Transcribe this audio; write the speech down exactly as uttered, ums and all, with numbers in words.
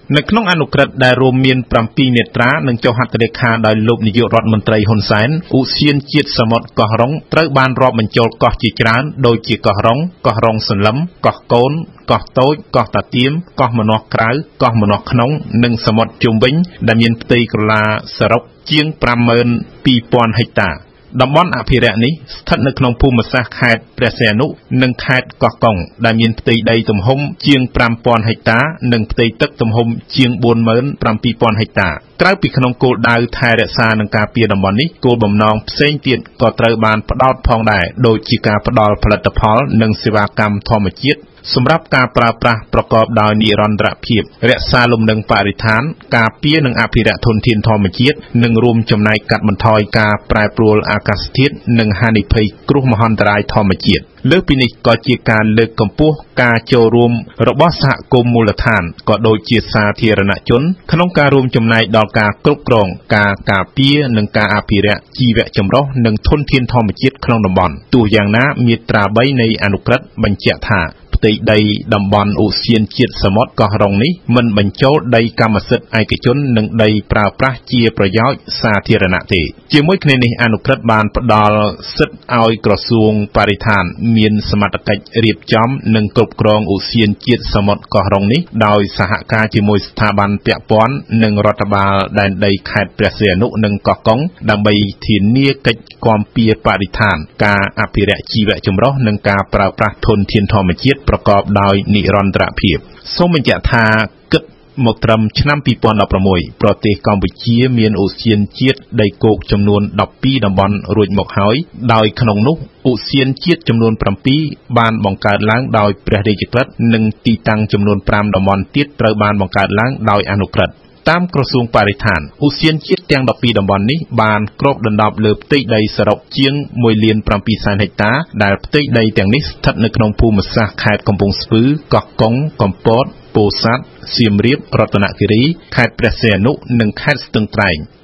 នៅក្នុងអនុក្រឹត្យដែលរួមមានប្រាំពីរមាត្រានិងចុះហត្ថលេខាដោយលោកនាយករដ្ឋមន្ត្រីហ៊ុនសែនឧទ្យានជាតិសមុទ្រកោះរ៉ុងត្រូវបានរាប់បញ្ចូលកោះជាច្រើនដូចជាកោះរ៉ុងកោះរ៉ុងសន្លឹមកោះកូនកោះតូចកោះតាទៀមកោះម្នាស់ក្រៅកោះម្នាស់ក្នុងនិងសមុទ្រជុំវិញដែលមានផ្ទៃក្រឡាសរុបជាង ប្រាំម៉ឺនពីរពាន់ ហិកតា តំបន់អភិរក្សនេះស្ថិតនៅក្នុងភូមិសាស្ត្រខេត្តព្រះសីហនុនិងខេត្តកោះកុងដែលមានផ្ទៃដីទំហំជាង ប្រាំពាន់ ហិកតានិងផ្ទៃទឹកទំហំជាង បួនម៉ឺនប្រាំពីរពាន់ ហិកតា ក្រៅពីក្នុងគោលដៅថែរក្សានិងការពារតំបន់នេះគោលបំណងផ្សេងទៀតក៏ត្រូវបានផ្ដោតផងដែរដូចជាការផ្ដល់ផលិតផលនិងសេវាកម្មធម្មជាតិសម្រាប់ការប្រើប្រាស់ប្រកបដោយនិរន្តរភាពរក្សាលំនឹងបរិស្ថានការពារនិងអភិរក្សធនធានធម្មជាតិនិងរួមចំណែកកាត់បន្ថយការប្រែប្រួលអាកាសធាតុនិងហានិភ័យគ្រោះមហន្តរាយធម្មជាតិលើសពីនេះក៏ជាការលើកកម្ពស់ការចូលរួមរបស់សហគមន៍មូលដ្ឋានក៏ដូចជាសាធារណជនក្នុងការរួមចំណែកដល់ការគ្រប់គ្រងការការពារនិងការអភិរក្សជីវៈចម្រុះនិងធនធានធម្មជាតិក្នុងតំបន់ទោះយ៉ាងណាមាត្រាបីនៃអនុក្រឹត្យបញ្ជាក់ថាផ្ទៃដីតំបន់ឧទ្យានជាតិសមុទ្រកោះរ៉ុងនេះមិនបញ្ចូលដីកម្មសិទ្ធិឯកជននិងដីប្រើប្រាស់ជាប្រយោជន៍សាធារណៈទេជាមួយគ្នានេះអនុក្រឹត្យបានផ្ដល់សិទ្ធិឲ្យក្រសួងបរិស្ថានមានសមត្ថកិច្ចរៀបចំនិងគ្រប់គ្រងឧទ្យានជាតិសមុទ្រកោះរ៉ុងនេះដោយសហការជាមួយស្ថាប័នពាក់ព័ន្ធនិងរដ្ឋបាលដែនដីខេត្តព្រះសីហនុនិងកោះកុងដើម្បីធានាកិច្ចគាំពារបរិស្ថានការអភិរក្សជីវៈចម្រុះនិងការប្រើប្រាស់ធនធានធម្មជាតិប្រកបដោយនិរន្តរភាពសូមបញ្ជាក់ថាគិតមកត្រឹមឆ្នាំពីរពាន់ដប់ប្រាំមួយប្រទេសកម្ពុជាមានឧទ្យានជាតិដីគោកចំនួនដប់ពីរតំបន់រួចមកហើយដោយក្នុងនោះឧទ្យានជាតិចំនួនប្រាំពីរបានបង្កើតឡើងដោយព្រះរាជក្រឹត្យនិងទីតាំងចំនួនប្រាំតំបន់ទៀតត្រូវបានបង្កើតឡើងដោយអនុក្រឹត្យតាមក្រសួងបរិស្ថានឧទ្យានជាតិទាំងដប់ពីរតំបន់នេះបានគ្របដណ្ដប់លើផ្ទៃដីសរុបជាងមួយលានប្រាំពីរសែនហិកតាដែលផ្ទៃដីទាំងនេះស្ថិតនៅក្នុងភូមិសាស្ត្រខេត្តកំពង់ស្ពឺកោះកុងកំពតពោធិ៍សាត់សៀមរាបរតនគិរីខេត្តព្រះសីហនុនិងខេត្តស្ទឹងត្រែង